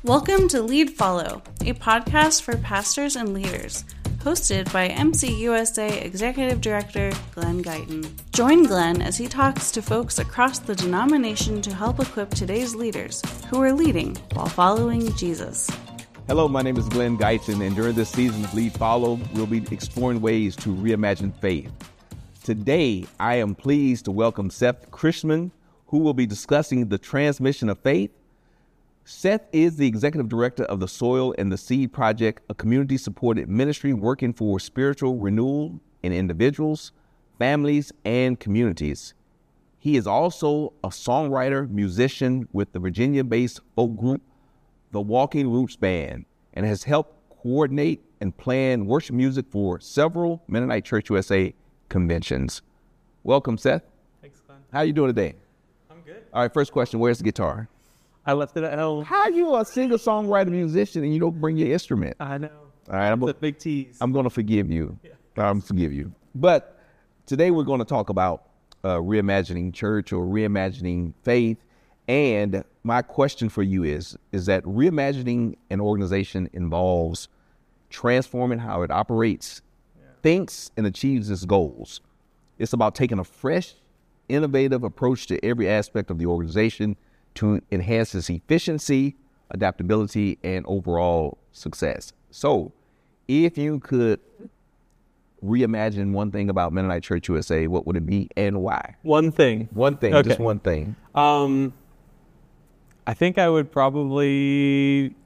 Welcome to Lead Follow, a podcast for pastors and leaders, hosted by MCUSA Executive Director Glenn Guyton. Join Glenn as he talks to folks across the denomination to help equip today's leaders who are leading while following Jesus. Hello, my name is Glenn Guyton, and during this season of Lead Follow, we'll be exploring ways to reimagine faith. Today, I am pleased to welcome Seth Chrisman, who will be discussing the transmission of faith. Seth is the executive director of the Soil and the Seed Project, a community-supported ministry working for spiritual renewal in individuals, families, and communities. He is also a songwriter, musician with the Virginia-based folk group, the Walking Roots Band, and has helped coordinate and plan worship music for several Mennonite Church USA conventions. Welcome, Seth. Thanks, Glenn. How you doing today? I'm good. All right, first question, where's the guitar? I left it at home. How you a singer-songwriter musician and you don't bring your instrument? I know. All right, It's a big tease. I'm going to forgive you. Yeah. I'm forgive you. But today we're going to talk about reimagining church or reimagining faith. And my question for you is that reimagining an organization involves transforming how it operates, thinks, and achieves its goals. It's about taking a fresh, innovative approach to every aspect of the organization to enhance its efficiency, adaptability, and overall success. So, if you could reimagine one thing about Mennonite Church USA, what would it be and why? One thing. One thing, Okay. just one thing. I think I would probably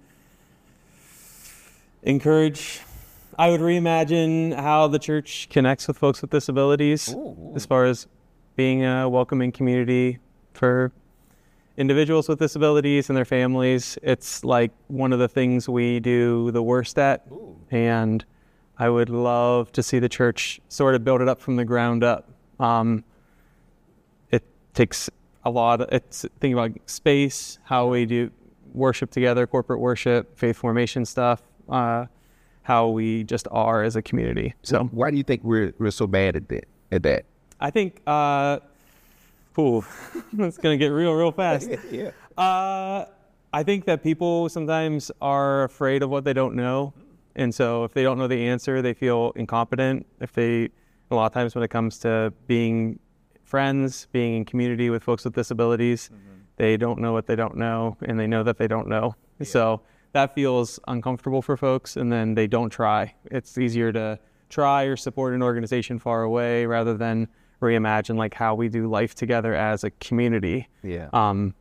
I would reimagine how the church connects with folks with disabilities. Ooh. As far as being a welcoming community for individuals with disabilities and their families. It's like one of the things we do the worst at. Ooh. And I would love to see the church sort of build it up from the ground up. It takes a lot. It's thinking about space, how we do worship together, corporate worship, faith formation stuff, how we just are as a community. So Why do you think we're so bad at that? I think, it's going to get real fast. Yeah. I think that people sometimes are afraid of what they don't know. And so if they don't know the answer, they feel incompetent. A lot of times when it comes to being friends, being in community with folks with disabilities, they don't know what they don't know, and they know that they don't know. Yeah. So that feels uncomfortable for folks, and then they don't try. It's easier to try or support an organization far away rather than reimagine like how we do life together as a community. Yeah.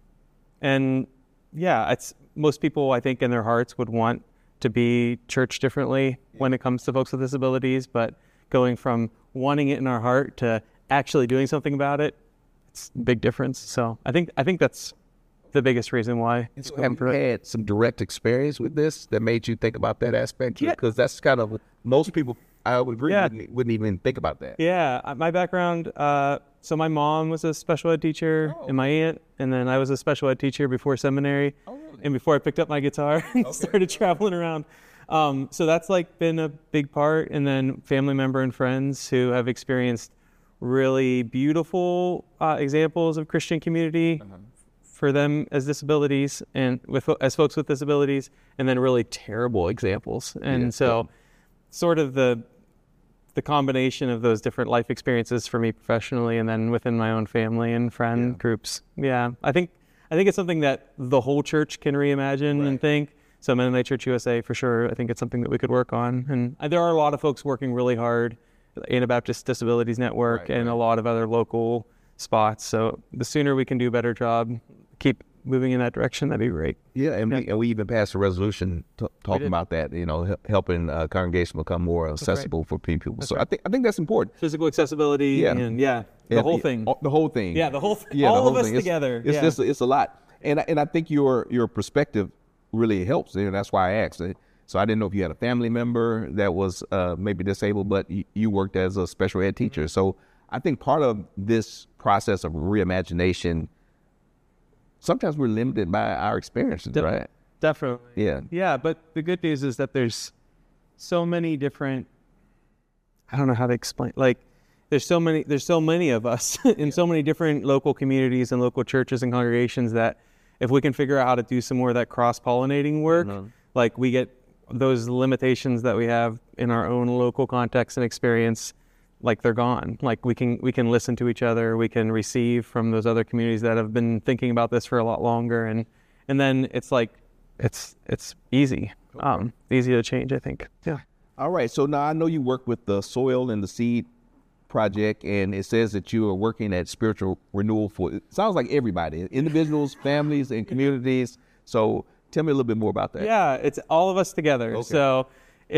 It's most people, I think, in their hearts would want to be church differently when it comes to folks with disabilities, but going from wanting it in our heart to actually doing something about it, it's a big difference. So I think that's the biggest reason why. So have you had some direct experience with this that made you think about that aspect? Yeah. Because that's kind of, most people, I would agree, Yeah. wouldn't even think about that. Yeah, my background, so my mom was a special ed teacher and my aunt, and then I was a special ed teacher before seminary. Oh, really? And before I picked up my guitar and started traveling around. So that's like been a big part. And then family member and friends who have experienced really beautiful examples of Christian community for them as disabilities and as folks with disabilities, and then really terrible examples. And sort of the combination of those different life experiences for me professionally and then within my own family and friend groups. Yeah, I think it's something that the whole church can reimagine and think. So Mennonite Church USA, for sure, I think it's something that we could work on. And there are a lot of folks working really hard, Anabaptist Disabilities Network and a lot of other local spots. So the sooner we can do a better job, keep moving in that direction, that'd be great. Yeah, and we even passed a resolution talking about that, helping congregation become more accessible for people. So I think that's important. Physical accessibility and the whole thing. The whole thing. Yeah, the whole thing. Yeah, all the of whole us thing. together. It's a lot. And I think your perspective really helps. And that's why I asked. So I didn't know if you had a family member that was maybe disabled, but you worked as a special ed teacher. So I think part of this process of reimagination, sometimes we're limited by our experiences, right? Definitely. Yeah. Yeah, but the good news is that there's so many different, I don't know how to explain, like there's so many of us in so many different local communities and local churches and congregations that if we can figure out how to do some more of that cross-pollinating work, like we get those limitations that we have in our own local context and experience, like they're gone. Like we can listen to each other, we can receive from those other communities that have been thinking about this for a lot longer, and then it's like it's easy, easy to change, I think. Yeah. All right. So now I know you work with the Soil and the Seed Project, and it says that you are working at spiritual renewal for, it sounds like everybody, individuals, families, and communities. So tell me a little bit more about that. Yeah, it's all of us together. Okay. So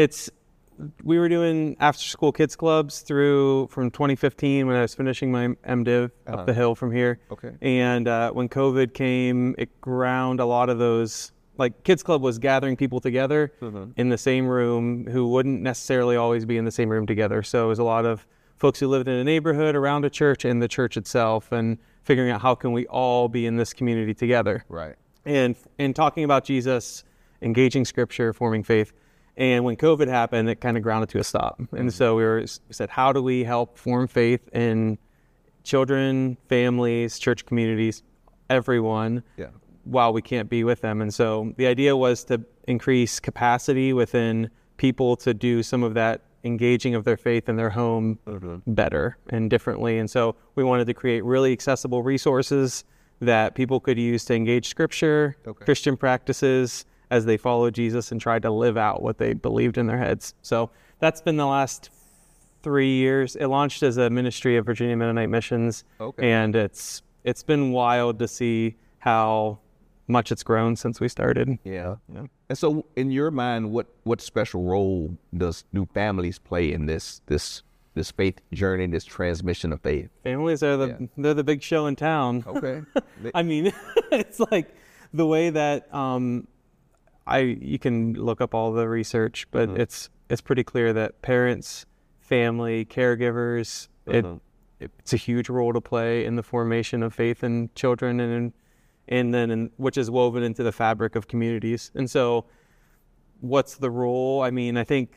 we were doing after-school kids clubs from 2015 when I was finishing my MDiv up the hill from here. Okay. And when COVID came, it ground a lot of those. Like kids club was gathering people together in the same room who wouldn't necessarily always be in the same room together. So it was a lot of folks who lived in a neighborhood around a church and the church itself, and figuring out how can we all be in this community together. Right. And talking about Jesus, engaging scripture, forming faith. And when COVID happened, it kind of grounded to a stop. And so we said, how do we help form faith in children, families, church communities, everyone, while we can't be with them? And so the idea was to increase capacity within people to do some of that engaging of their faith in their home better and differently. And so we wanted to create really accessible resources that people could use to engage scripture, Christian practices as they followed Jesus and tried to live out what they believed in their heads. So that's been the last 3 years. It launched as a ministry of Virginia Mennonite Missions, and it's been wild to see how much it's grown since we started. Yeah. And so in your mind, what special role does new families play in this faith journey, this transmission of faith? Families are they're the big show in town. Okay. I mean, it's like the way that you can look up all the research, but it's pretty clear that parents, family, caregivers, it's a huge role to play in the formation of faith in children, and then which is woven into the fabric of communities. And so what's the role? I mean, I think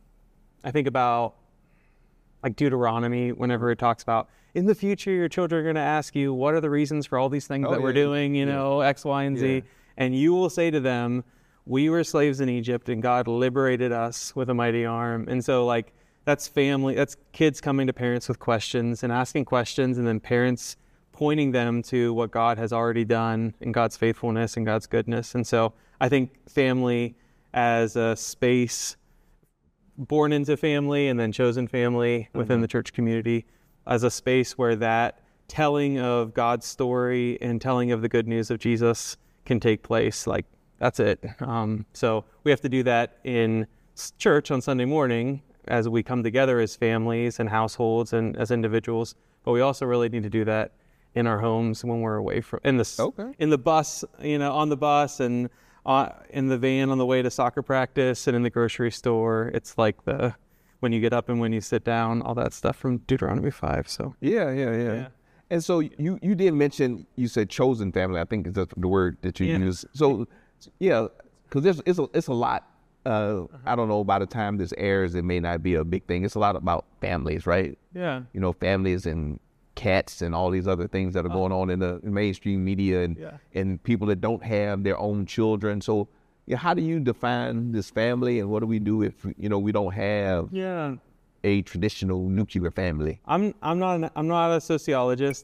about like Deuteronomy, whenever it talks about in the future, your children are going to ask you, what are the reasons for all these things that we're doing, X, Y, and Z. And you will say to them, we were slaves in Egypt and God liberated us with a mighty arm. And so like, that's family, that's kids coming to parents with questions and asking questions, and then parents pointing them to what God has already done in God's faithfulness and God's goodness. And so I think family as a space, born into family and then chosen family within the church community, as a space where that telling of God's story and telling of the good news of Jesus can take place. Like, that's it. So we have to do that in church on Sunday morning as we come together as families and households and as individuals. But we also really need to do that in our homes when we're away from in the bus, on the bus, and in the van on the way to soccer practice, and in the grocery store. It's like when you get up and when you sit down, all that stuff from Deuteronomy 5. So yeah. And so you did mention, you said chosen family. I think is the word that you use. So because it's a lot. I don't know, by the time this airs, it may not be a big thing. It's a lot about families, right? Yeah. Families and cats and all these other things that are going on in the mainstream media, and people that don't have their own children. So how do you define this family, and what do we do if we don't have a traditional nuclear family? I'm not a sociologist.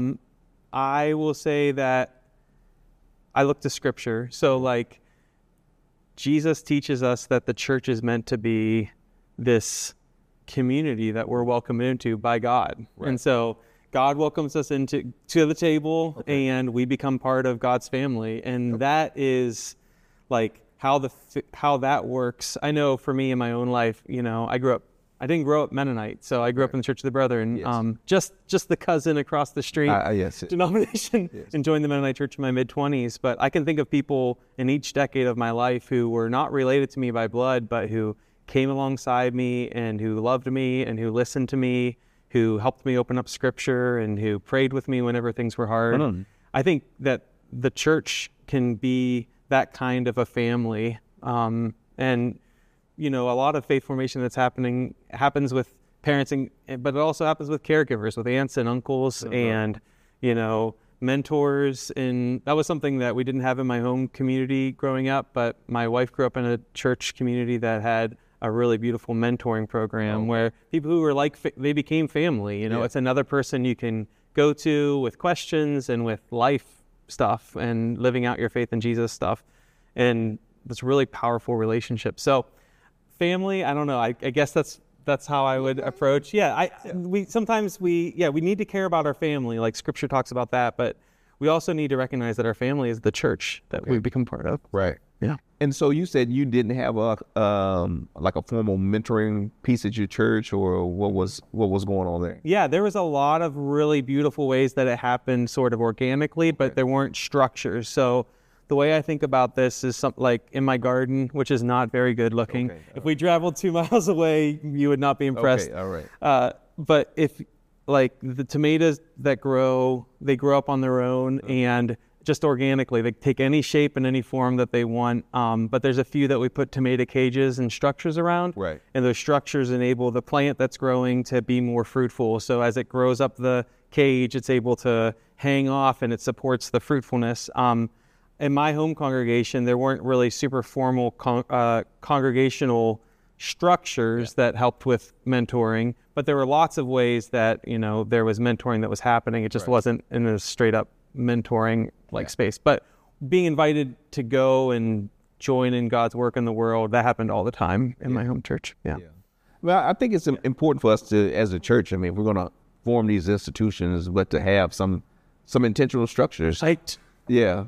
I will say that I look to scripture. So like Jesus teaches us that the church is meant to be this community that we're welcomed into by God. Right. And so God welcomes us to the table, and we become part of God's family. And that is like how that works. I know for me in my own life, I didn't grow up Mennonite, so I grew up in the Church of the Brethren, just the cousin across the street denomination, and joined the Mennonite Church in my mid-20s. But I can think of people in each decade of my life who were not related to me by blood, but who came alongside me and who loved me and who listened to me, who helped me open up scripture and who prayed with me whenever things were hard. I think that the church can be that kind of a family. And, a lot of faith formation that's happens with parents, but it also happens with caregivers, with aunts and uncles, and, mentors, and that was something that we didn't have in my home community growing up, but my wife grew up in a church community that had a really beautiful mentoring program where people who were they became family. It's another person you can go to with questions and with life stuff and living out your faith in Jesus stuff. And it's a really powerful relationship. So family, I don't know. I guess that's how I would approach. We need to care about our family, like Scripture talks about that, but we also need to recognize that our family is the church that we become part of. Right. Yeah. And so you said you didn't have a formal mentoring piece at your church, or what was going on there? Yeah, there was a lot of really beautiful ways that it happened sort of organically, but there weren't structures. So the way I think about this is something like in my garden, which is not very good looking. If we traveled 2 miles away, you would not be impressed. Okay, all right. But if like the tomatoes that grow, they grow up on their own and just organically. They take any shape and any form that they want. But there's a few that we put tomato cages and structures around. Right. And those structures enable the plant that's growing to be more fruitful. So as it grows up the cage, it's able to hang off and it supports the fruitfulness. In my home congregation, there weren't really super formal congregational structures that helped with mentoring, but there were lots of ways that, there was mentoring that was happening. It just wasn't in a straight up mentoring space. But being invited to go and join in God's work in the world, that happened all the time in my home church. Yeah. Well, I think it's important for us to, as a church, if we're going to form these institutions, but to have some intentional structures. Right. Yeah.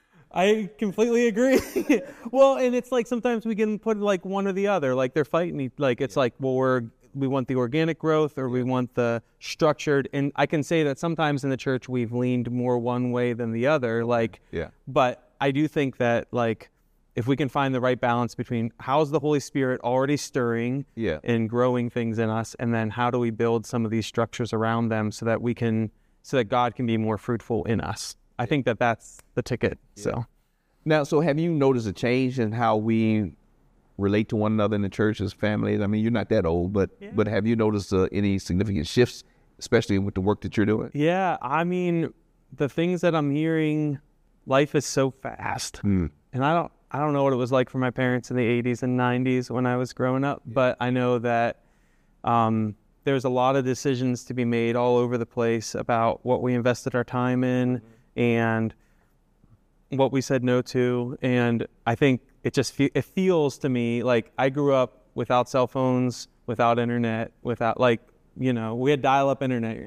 I completely agree. Well, and it's like sometimes we can put like one or the other, like they're fighting. Like it's like, well, we want the organic growth or we want the structured. And I can say that sometimes in the church we've leaned more one way than the other. But I do think that if we can find the right balance between how's the Holy Spirit already stirring and growing things in us, and then how do we build some of these structures around them so that God can be more fruitful in us. I think that that's the ticket. So have you noticed a change in how we relate to one another in the church as families? You're not that old, but have you noticed any significant shifts, especially with the work that you're doing? Yeah, the things that I'm hearing, life is so fast, and I don't know what it was like for my parents in the 80s and 90s when I was growing up, but I know that there's a lot of decisions to be made all over the place about what we invested our time in and what we said no to. And I think it feels to me like I grew up without cell phones, without internet, without we had dial-up internet,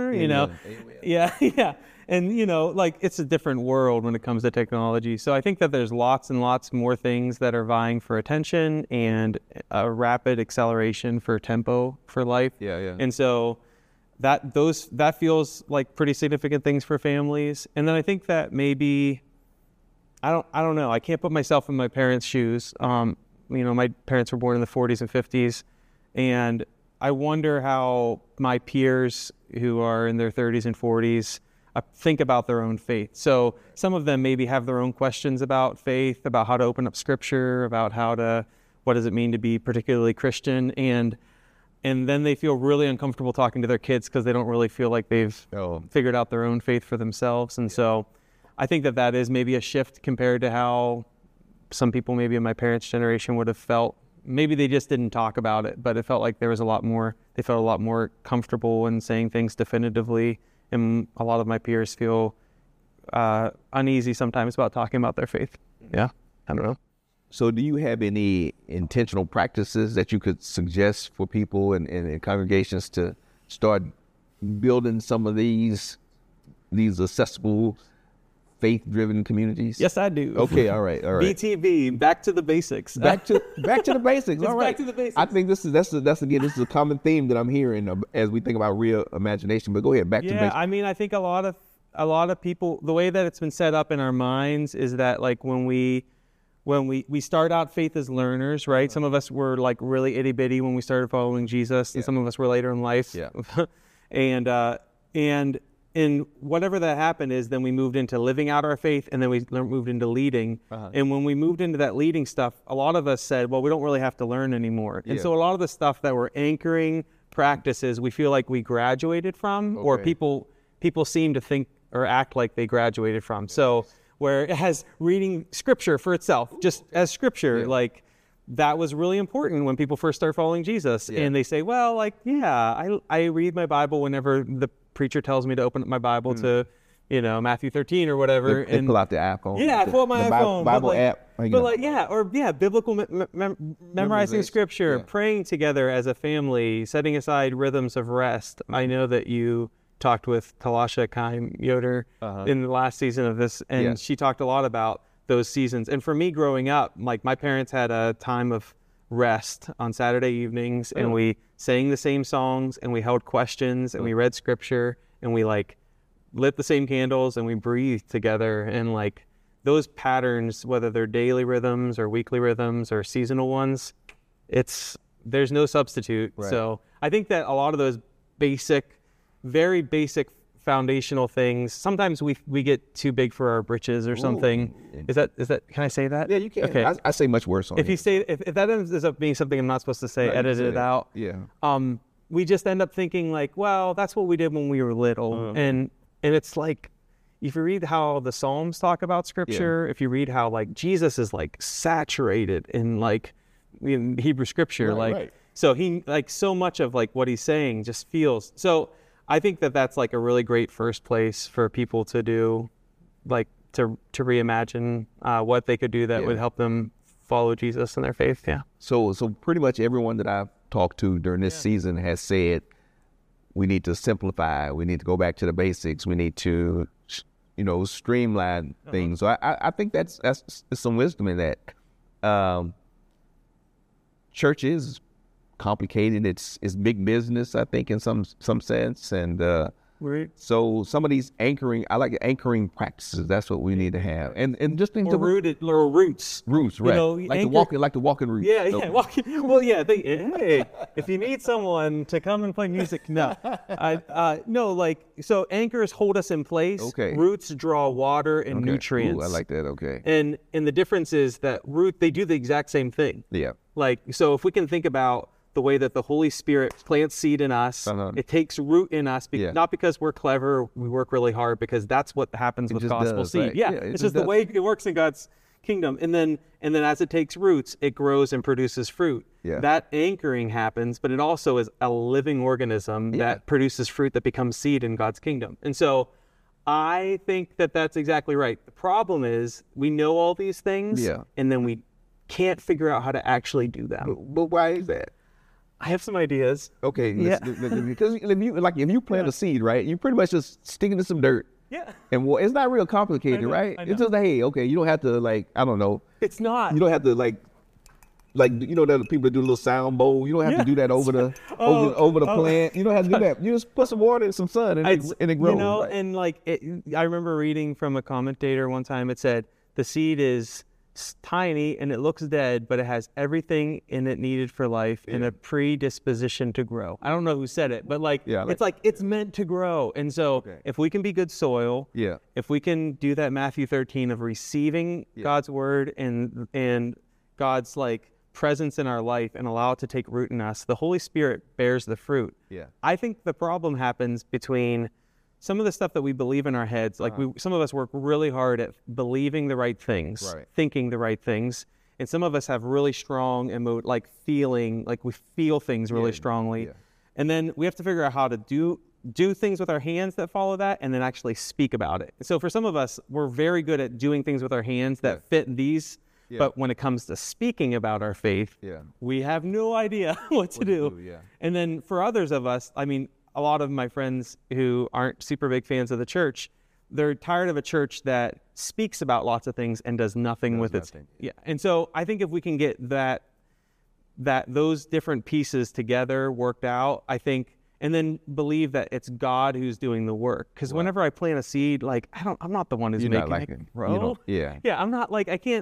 Yeah. And, it's a different world when it comes to technology. So I think that there's lots and lots more things that are vying for attention and a rapid acceleration for tempo for life. Yeah. And so that feels like pretty significant things for families. And then I think that maybe, I don't know. I can't put myself in my parents' shoes. My parents were born in the 40s and 50s. And I wonder how my peers who are in their 30s and 40s think about their own faith. So some of them maybe have their own questions about faith, about how to open up Scripture, about what does it mean to be particularly Christian, and then they feel really uncomfortable talking to their kids because they don't really feel like they've figured out their own faith for themselves. And so I think that is maybe a shift compared to how some people maybe in my parents' generation would have felt. Maybe they just didn't talk about it, but it felt like there was they felt a lot more comfortable in saying things definitively. And a lot of my peers feel uneasy sometimes about talking about their faith. Yeah, I don't know. So do you have any intentional practices that you could suggest for people and congregations to start building some of these accessible, faith-driven communities? Yes, I do. Okay, all right. BTB, back to the basics. Back to the basics. All right. Back to the basics. I think this is a common theme that I'm hearing as we think about real imagination. But go ahead, back to basics. Yeah, I think a lot of people, the way that it's been set up in our minds is that when we start out faith as learners, right? Some of us were really itty bitty when we started following Jesus, and some of us were later in life. Yeah. And whatever that happened is then we moved into living out our faith, and then we moved into leading. And when we moved into that leading stuff, a lot of us said, well, we don't really have to learn anymore. And so a lot of the stuff that we're anchoring practices, we feel like we graduated from, or people seem to think or act like they graduated from. So where it has reading scripture for itself, just as scripture, like that was really important when people first start following Jesus. And they say, well, like, I read my Bible whenever the preacher tells me to open up my Bible to, Matthew 13 or whatever. They pull out the iPhone. Yeah, I pull out my iPhone. Bible app. Biblical memorizing scripture, praying together as a family, setting aside rhythms of rest. I know that you talked with Talasha Kaim Yoder in the last season of this, and she talked a lot about those seasons. And for me growing up, like my parents had a time of rest on Saturday evenings, and we sang the same songs, and we held questions, and we read scripture, and we like lit the same candles, and we breathed together. And like those patterns, whether they're daily rhythms or weekly rhythms or seasonal ones, there's no substitute. Right. So I think that a lot of those very basic foundational things, sometimes we get too big for our britches or something. Is that can I say that? Yeah, you can. Okay. I say much worse on if that ends up being something I'm not supposed to say, edit it out. We just end up thinking like, well, that's what we did when we were little. And it's like, if you read how the Psalms talk about scripture, if you read how like Jesus is like saturated in like in Hebrew scripture, so he like so much of like what he's saying just feels. So I think that that's like a really great first place for people to do, like to reimagine what they could do that would help them follow Jesus in their faith. Yeah. So pretty much everyone that I've talked to during this season has said, we need to simplify. We need to go back to the basics. We need to, streamline things. So I think that's some wisdom in that. Church is complicated. It's big business, I think, in some sense. And so some of these anchoring practices. That's what we need to have. And just things rooted or roots. Roots, right? Like the walking roots. Yeah, walking. Well, yeah. Hey, if you need someone to come and play music, no, so anchors hold us in place. Okay. Roots draw water and nutrients. Ooh, I like that. Okay. And the difference is that they do the exact same thing. Yeah. Like, so if we can think about the way that the Holy Spirit plants seed in us, it takes root in us, not because we're clever, we work really hard, because that's what happens with gospel seed. Right? Yeah, it's just the way it works in God's kingdom. And then as it takes roots, it grows and produces fruit. Yeah. That anchoring happens, but it also is a living organism that produces fruit that becomes seed in God's kingdom. And so I think that that's exactly right. The problem is we know all these things, and then we can't figure out how to actually do them. But why is that? I have some ideas. Okay, because if you plant a seed, right, you pretty much just stick it in some dirt. Yeah. And it's not real complicated, right? I know. It's just you don't have to I don't know. It's not. You don't have to that people that do a little sound bowl. You don't have to do that over the over the plant. You don't have to do that. You just put some water and some sun, and it grows. Right? And I remember reading from a commentator one time. It said the seed is tiny and it looks dead, but it has everything in it needed for life and a predisposition to grow. I don't know who said it, but it's meant to grow. And so if we can be good soil, if we can do that Matthew 13 of receiving God's word and God's presence in our life and allow it to take root in us, the Holy Spirit bears the fruit. Yeah. I think the problem happens between some of the stuff that we believe in our heads, some of us work really hard at believing the right things, thinking the right things, and some of us have really strong feeling, we feel things really strongly, and then we have to figure out how to do things with our hands that follow that, and then actually speak about it. So for some of us, we're very good at doing things with our hands that fit these, but when it comes to speaking about our faith, we have no idea what to do. And then for others of us, a lot of my friends who aren't super big fans of the church, they're tired of a church that speaks about lots of things and does nothing with it. Yeah. And so I think if we can get those different pieces together worked out, I think, and then believe that it's God who's doing the work. Because whenever I plant a seed, I'm not the one who's making it grow. Yeah, I'm not I can't,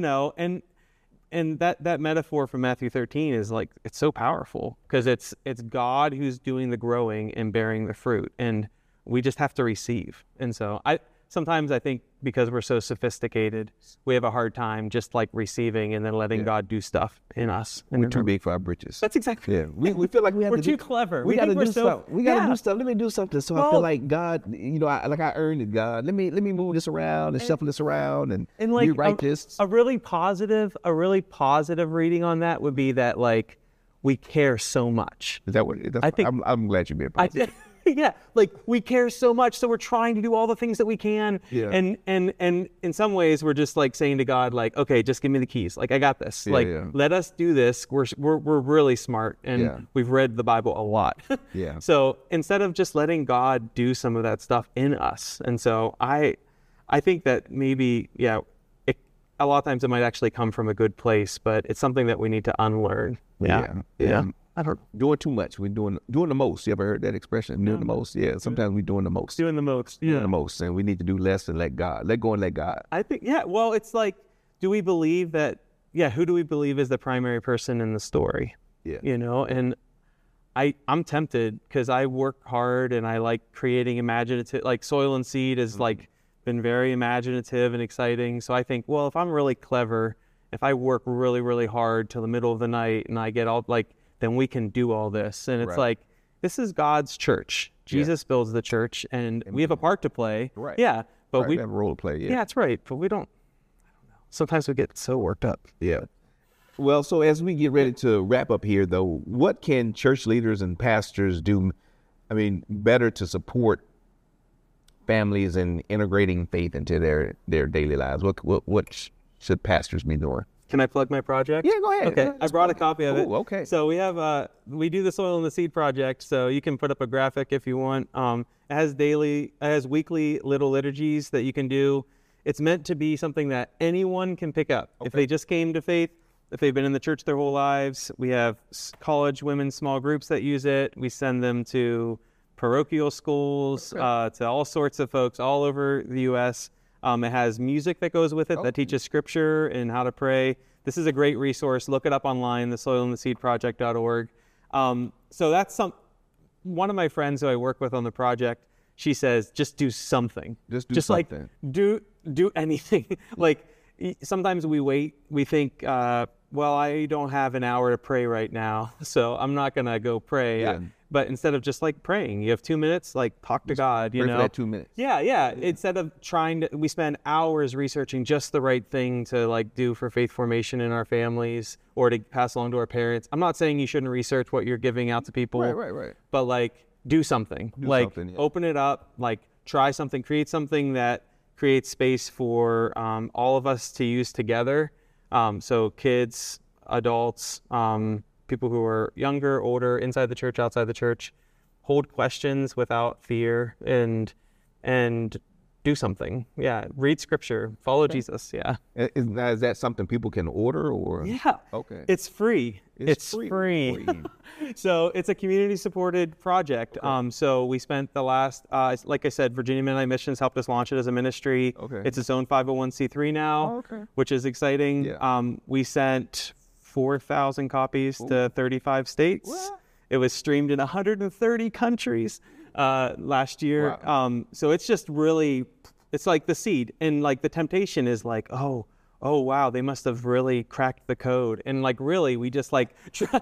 and that metaphor from Matthew 13 is it's so powerful because it's God who's doing the growing and bearing the fruit, and we just have to receive. And so sometimes I think because we're so sophisticated, we have a hard time just like receiving and then letting God do stuff in us. And We're too big for our britches. That's exactly. Yeah, we feel like we have We're to too do, clever. We got to think we're do so- something. We got to Yeah. do something. Let me do something. So I Well- feel like God, I earned it. God, let me move this around and shuffle this around and like rewrite this. a really positive reading on that would be that like we care so much. Is that what? That's, I think- I'm glad you're being positive. Yeah, like we care so much, so we're trying to do all the things that we can. Yeah. And in some ways, we're just like saying to God, like, okay, just give me the keys. Like I got this. Let us do this. We're really smart, and we've read the Bible a lot. Yeah. So instead of just letting God do some of that stuff in us, and so I think that maybe a lot of times it might actually come from a good place, but it's something that we need to unlearn. Yeah. I don't Doing too much. We're doing the most. You ever heard that expression? Doing the most. Yeah. Sometimes we're doing the most. doing the most. Doing the most, and we need to do less and let God. Let go and let God. I think, well, it's like, do we believe that, who do we believe is the primary person in the story? Yeah. And I'm tempted because I work hard and I like creating imaginative, like Soil and Seed has like been very imaginative and exciting. So I think, well, if I'm really clever, if I work really, really hard till the middle of the night and I get all then we can do all this. And it's like, this is God's church. Jesus builds the church and we have a part to play. Right. Yeah. But we have a role to play. Yeah, that's right. But we don't, I don't know. Sometimes we get so worked up. Yeah. Well, so as we get ready to wrap up here, though, what can church leaders and pastors do, better to support families in integrating faith into their daily lives? What should pastors be doing? Can I plug my project? Yeah, go ahead. Okay, I brought a copy of it. Ooh, okay. So we have we do the Soil and the Seed project. So you can put up a graphic if you want. It has weekly little liturgies that you can do. It's meant to be something that anyone can pick up if they just came to faith. If they've been in the church their whole lives. We have college women's small groups that use it. We send them to parochial schools, to all sorts of folks all over the U.S. It has music that goes with it that teaches scripture and how to pray. This is a great resource. Look it up online, the soilandtheseedproject.org. So that's one of my friends who I work with on the project. She says, just do something. Just do something. Like, do anything. Like sometimes we think, well, I don't have an hour to pray right now, so I'm not going to go pray. Yeah. But instead of just like praying, you have 2 minutes, like talk to God, Pray for that 2 minutes. Yeah. Instead of we spend hours researching just the right thing to like do for faith formation in our families or to pass along to our parents. I'm not saying you shouldn't research what you're giving out to people. Right. But like do something. Open it up, like try something, create something that creates space for all of us to use together. So kids, adults, people who are younger, older, inside the church, outside the church, hold questions without fear and do something. Yeah. Read scripture, follow Jesus. Yeah. Is that something people can order or? Yeah. Okay. It's free. It's free. So it's a community supported project. Okay. So we spent the last, like I said, Virginia Mennonite Missions helped us launch it as a ministry. Okay. It's its own 501c3 now, which is exciting. Yeah. We sent 4,000 copies to 35 states. What? It was streamed in 130 countries last year. Wow. So it's just really, it's like the seed. And like the temptation is like, oh wow, they must have really cracked the code. And like really, we just like,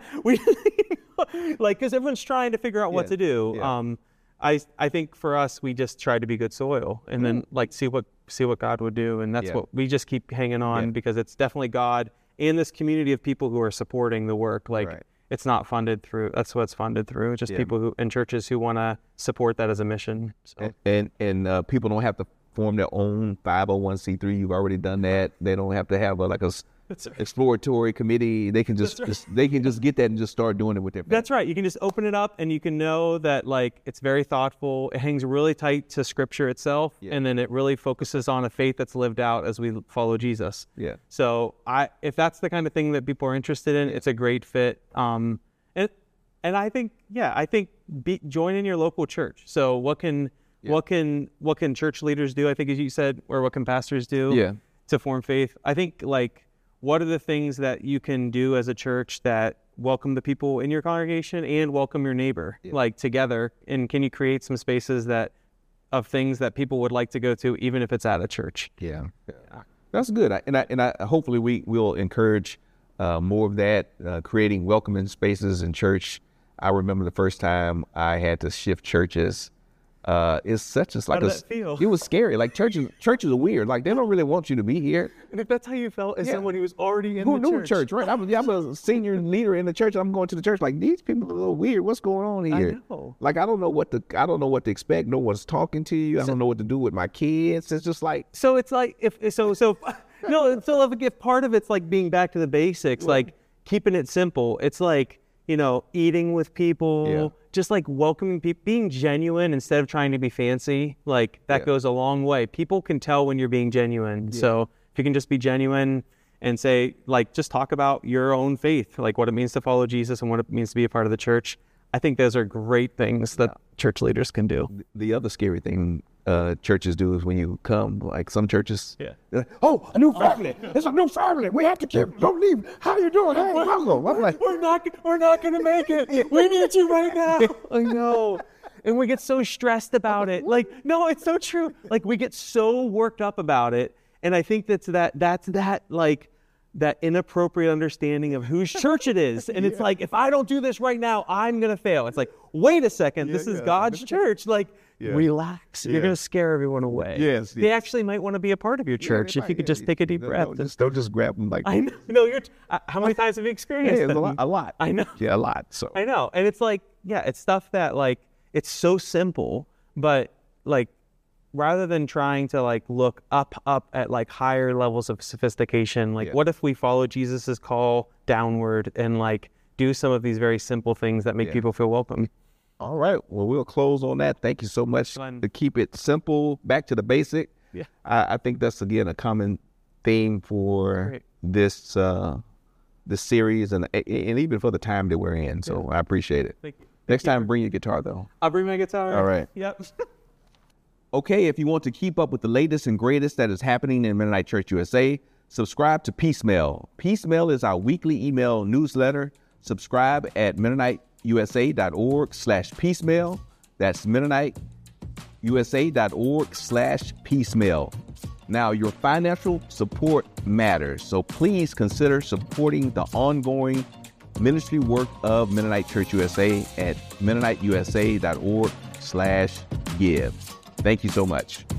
because everyone's trying to figure out what to do. Yeah. I think for us, we just try to be good soil and then like see what God would do. And that's what we just keep hanging on because it's definitely God and this community of people who are supporting the work. Like it's not funded through, that's what it's funded through. Just people who in churches who want to support that as a mission. So. And people don't have to form their own 501c3. You've already done that. They don't have to have a exploratory committee. They can just get that and just start doing it with their family. That's right. You can just open it up and you can know that like it's very thoughtful. It hangs really tight to scripture itself. And then it really focuses on a faith that's lived out as we follow Jesus. Yeah. So if that's the kind of thing that people are interested in, it's a great fit. And I think, join in your local church. So what can church leaders do? I think as you said, or what can pastors do to form faith? I think like, what are the things that you can do as a church that welcome the people in your congregation and welcome your neighbor like together? And can you create some spaces that of things that people would like to go to, even if it's at a church. Yeah. That's good. I hopefully we will encourage more of that, creating welcoming spaces in church. I remember the first time I had to shift churches. It's such as like How did that feel? It was scary. Like churches are weird. Like they don't really want you to be here. And if that's how you felt as someone who was already in Who the knew church, right? I'm a senior leader in the church. I'm going to the church. Like these people are a little weird. What's going on here? I know. Like I don't know what to expect. No one's talking to you. I don't know what to do with my kids. It's just like So it's like if part of it's like being back to the basics, like keeping it simple. It's like, eating with people, just like welcoming people, being genuine instead of trying to be fancy. Like that goes a long way. People can tell when you're being genuine. Yeah. So if you can just be genuine and say, like, just talk about your own faith, like what it means to follow Jesus and what it means to be a part of the church. I think those are great things that church leaders can do. The other scary thing churches do is when you come, like some churches, they're like, oh, a new family. It's a new family. We have to keep, don't leave. How you doing? Hey, welcome. I'm like, we're not going to make it. We need you right now. I know. And we get so stressed about it. Like, no, it's so true. Like we get so worked up about it. And I think that's that inappropriate understanding of whose church it is. And it's like, if I don't do this right now, I'm going to fail. It's like, wait a second, this is God's church. Like, relax. You're going to scare everyone away. Yes. They actually might want to be a part of your church if you could just take a deep breath. Don't just grab them like. I know. How many times have you experienced that? A lot. I know. Yeah, a lot. So I know. And it's like, it's stuff that like, it's so simple, but like, rather than trying to like look up at like higher levels of sophistication, like what if we follow Jesus's call downward and like do some of these very simple things that make people feel welcome? All right. Well, we'll close on that. Thank you so much to keep it simple, back to the basic. Yeah. I think that's again a common theme for this series and even for the time that we're in. So I appreciate it. Thank you. Next time, bring your guitar though. I'll bring my guitar. All right. Yep. Okay, if you want to keep up with the latest and greatest that is happening in Mennonite Church USA, subscribe to Peace Mail. Peace Mail is our weekly email newsletter. Subscribe at MennoniteUSA.org/peacemail. That's MennoniteUSA.org/peacemail. Now, your financial support matters, so please consider supporting the ongoing ministry work of Mennonite Church USA at MennoniteUSA.org/give. Thank you so much.